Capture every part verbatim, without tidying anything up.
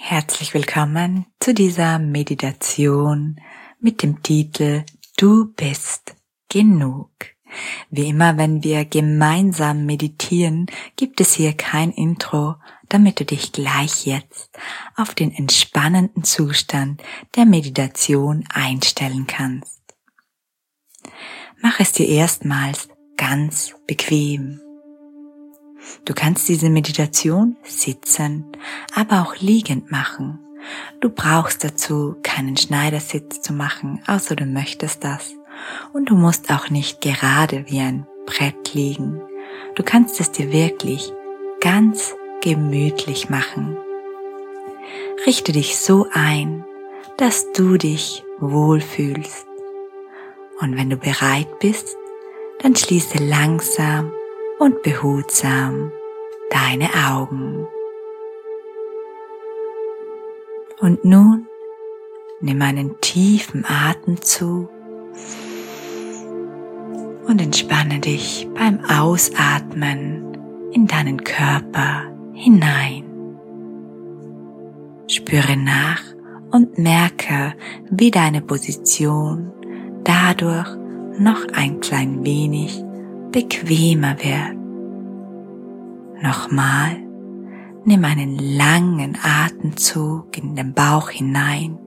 Herzlich willkommen zu dieser Meditation mit dem Titel Du bist genug. Wie immer, wenn wir gemeinsam meditieren, gibt es hier kein Intro, damit du dich gleich jetzt auf den entspannenden Zustand der Meditation einstellen kannst. Mach es dir erstmals ganz bequem. Du kannst diese Meditation sitzend, aber auch liegend machen. Du brauchst dazu keinen Schneidersitz zu machen, außer du möchtest das. Und du musst auch nicht gerade wie ein Brett liegen. Du kannst es dir wirklich ganz gemütlich machen. Richte dich so ein, dass du dich wohlfühlst. Und wenn du bereit bist, dann schließe langsam und behutsam deine Augen. Und nun nimm einen tiefen Atemzug und entspanne dich beim Ausatmen in deinen Körper hinein. Spüre nach und merke, wie deine Position dadurch noch ein klein wenig bequemer wird. Nochmal, nimm einen langen Atemzug in den Bauch hinein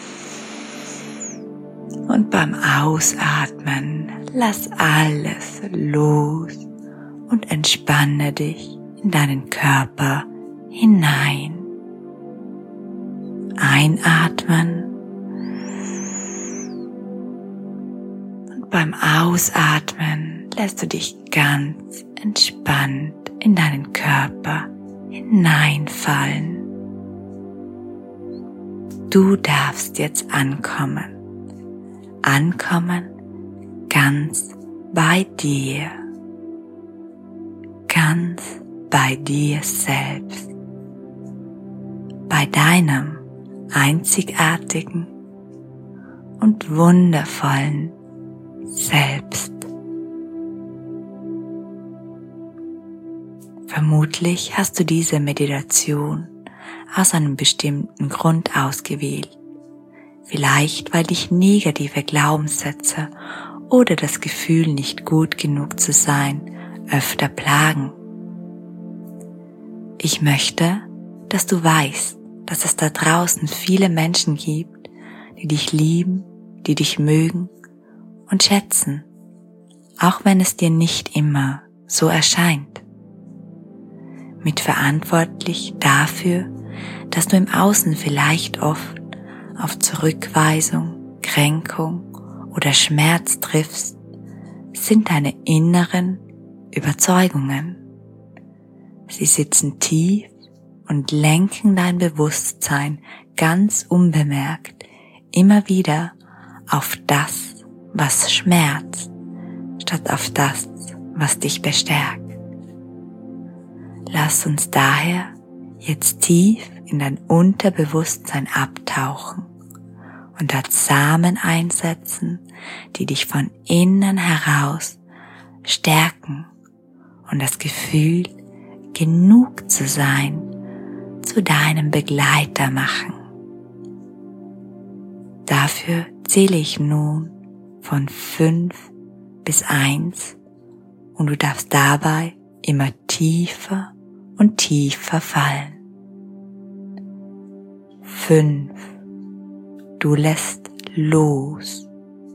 und beim Ausatmen lass alles los und entspanne dich in deinen Körper hinein. Einatmen und beim Ausatmen lässt du dich ganz entspannt in deinen Körper hineinfallen. Du darfst jetzt ankommen. Ankommen ganz bei dir. Ganz bei dir selbst. Bei deinem einzigartigen und wundervollen Selbst. Vermutlich hast du diese Meditation aus einem bestimmten Grund ausgewählt. Vielleicht, weil dich negative Glaubenssätze oder das Gefühl, nicht gut genug zu sein, öfter plagen. Ich möchte, dass du weißt, dass es da draußen viele Menschen gibt, die dich lieben, die dich mögen und schätzen, auch wenn es dir nicht immer so erscheint. Mitverantwortlich dafür, dass du im Außen vielleicht oft auf Zurückweisung, Kränkung oder Schmerz triffst, sind deine inneren Überzeugungen. Sie sitzen tief und lenken dein Bewusstsein ganz unbemerkt immer wieder auf das, was schmerzt, statt auf das, was dich bestärkt. Lass uns daher jetzt tief in dein Unterbewusstsein abtauchen und dort Samen einsetzen, die dich von innen heraus stärken und das Gefühl, genug zu sein, zu deinem Begleiter machen. Dafür zähle ich nun von fünf bis eins und du darfst dabei immer tiefer und tiefer fallen. Fünf. Du lässt los.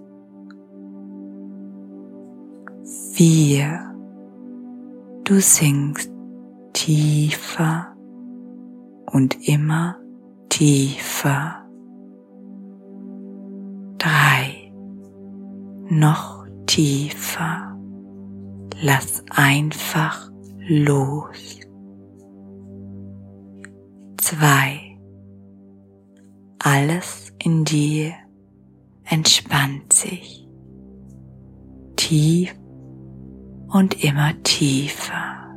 Vier. Du sinkst tiefer und immer tiefer. Drei. Noch tiefer. Lass einfach los. Zwei. Alles in dir entspannt sich. Tief und immer tiefer.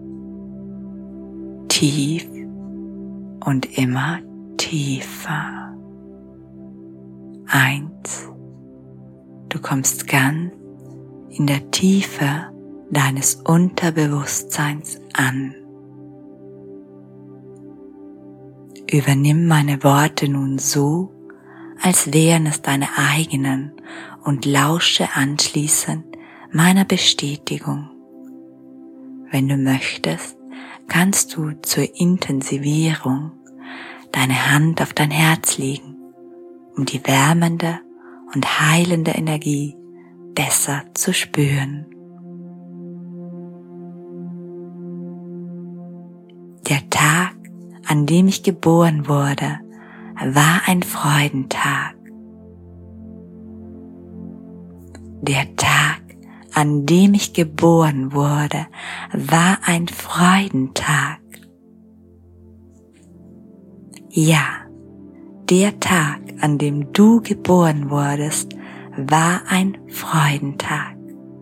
Tief und immer tiefer. Eins. Du kommst ganz in der Tiefe deines Unterbewusstseins an. Übernimm meine Worte nun so, als wären es deine eigenen und lausche anschließend meiner Bestätigung. Wenn du möchtest, kannst du zur Intensivierung deine Hand auf dein Herz legen, um die wärmende und heilende Energie besser zu spüren. Der Tag, an dem ich geboren wurde, war ein Freudentag. Der Tag, an dem ich geboren wurde, war ein Freudentag. Ja, der Tag, an dem du geboren wurdest, war ein Freudentag.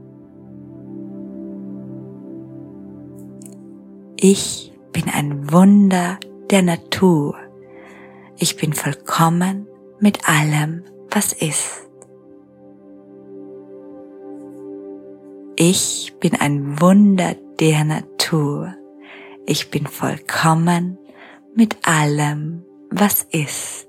Ich bin ein Wunder der Natur. Ich bin vollkommen mit allem, was ist. Ich bin ein Wunder der Natur. Ich bin vollkommen mit allem, was ist.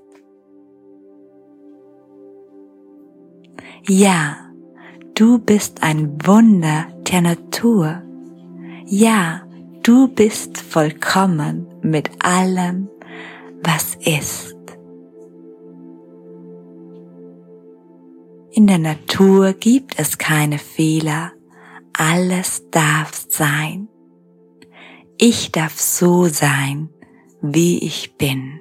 Ja, du bist ein Wunder der Natur. Ja, du bist vollkommen mit allem, was ist. In der Natur gibt es keine Fehler. Alles darf sein. Ich darf so sein, wie ich bin.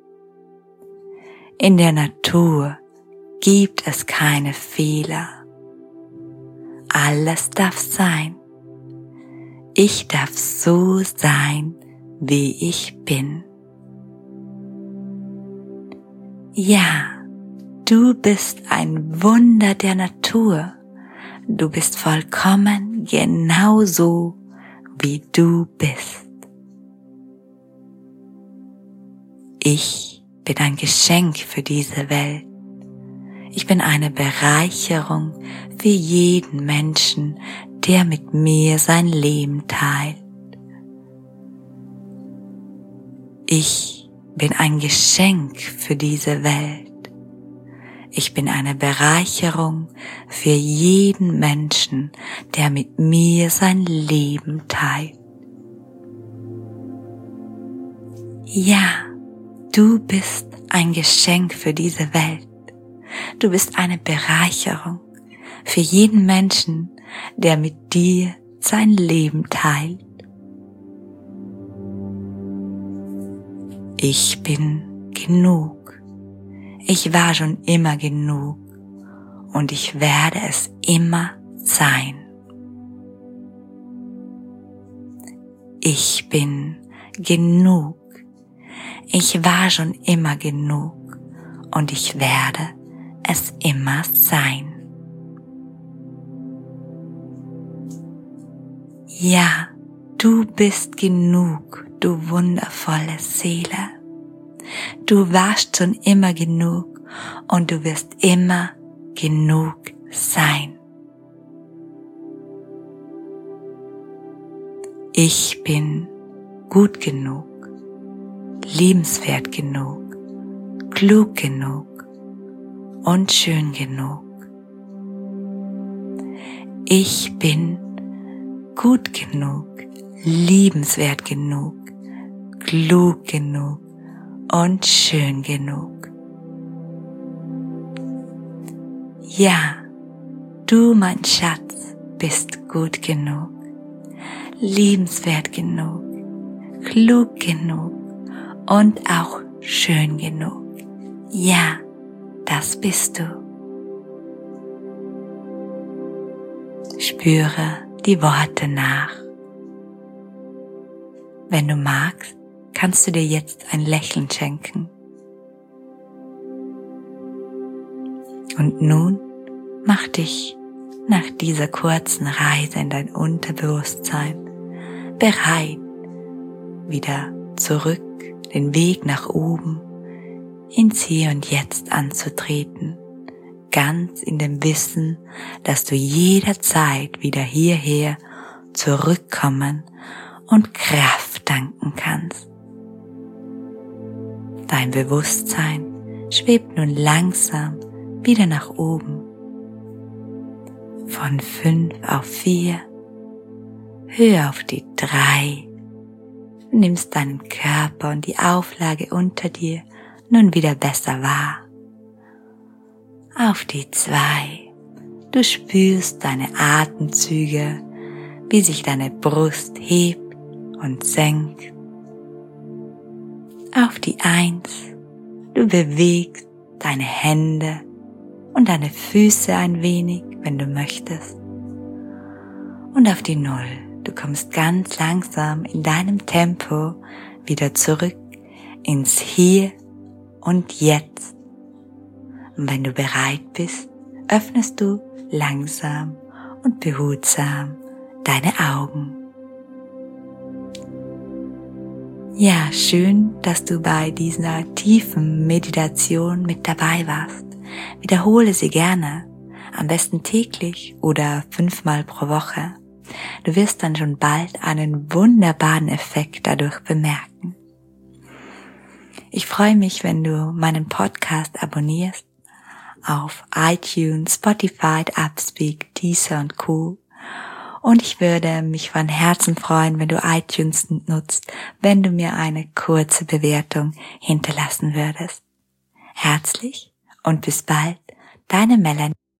In der Natur gibt es keine Fehler. Alles darf sein. Ich darf so sein, wie ich bin. Ja, du bist ein Wunder der Natur. Du bist vollkommen genauso, wie du bist. Ich bin ein Geschenk für diese Welt. Ich bin eine Bereicherung für jeden Menschen, der mit mir sein Leben teilt. Ich bin ein Geschenk für diese Welt. Ich bin eine Bereicherung für jeden Menschen, der mit mir sein Leben teilt. Ja, du bist ein Geschenk für diese Welt. Du bist eine Bereicherung für jeden Menschen, der mit dir sein Leben teilt. Ich bin genug. Ich war schon immer genug und ich werde es immer sein. Ich bin genug. Ich war schon immer genug und ich werde es immer sein. Ja, du bist genug, du wundervolle Seele. Du warst schon immer genug und du wirst immer genug sein. Ich bin gut genug, liebenswert genug, klug genug und schön genug. Ich bin gut genug, liebenswert genug, klug genug und schön genug. Ja, du, mein Schatz, bist gut genug, liebenswert genug, klug genug und auch schön genug. Ja, das bist du. Spüre die Worte nach. Wenn du magst, kannst du dir jetzt ein Lächeln schenken. Und nun mach dich nach dieser kurzen Reise in dein Unterbewusstsein bereit, wieder zurück den Weg nach oben ins Hier und Jetzt anzutreten, ganz in dem Wissen, dass du jederzeit wieder hierher zurückkommen und Kraft tanken kannst. Dein Bewusstsein schwebt nun langsam wieder nach oben. Von fünf auf vier, höher auf die drei. Du nimmst deinen Körper und die Auflage unter dir nun wieder besser wahr. Auf die zwei. Du spürst deine Atemzüge, wie sich deine Brust hebt und senkt. Auf die eins. Du bewegst deine Hände und deine Füße ein wenig, wenn du möchtest. Und auf die null. Du kommst ganz langsam in deinem Tempo wieder zurück ins Hier und Jetzt. Und wenn du bereit bist, öffnest du langsam und behutsam deine Augen. Ja, schön, dass du bei dieser tiefen Meditation mit dabei warst. Wiederhole sie gerne, am besten täglich oder fünfmal pro Woche. Du wirst dann schon bald einen wunderbaren Effekt dadurch bemerken. Ich freue mich, wenn du meinen Podcast abonnierst auf iTunes, Spotify, Upspeak, Deezer und Co. Und ich würde mich von Herzen freuen, wenn du iTunes nutzt, wenn du mir eine kurze Bewertung hinterlassen würdest. Herzlich und bis bald, deine Melanie.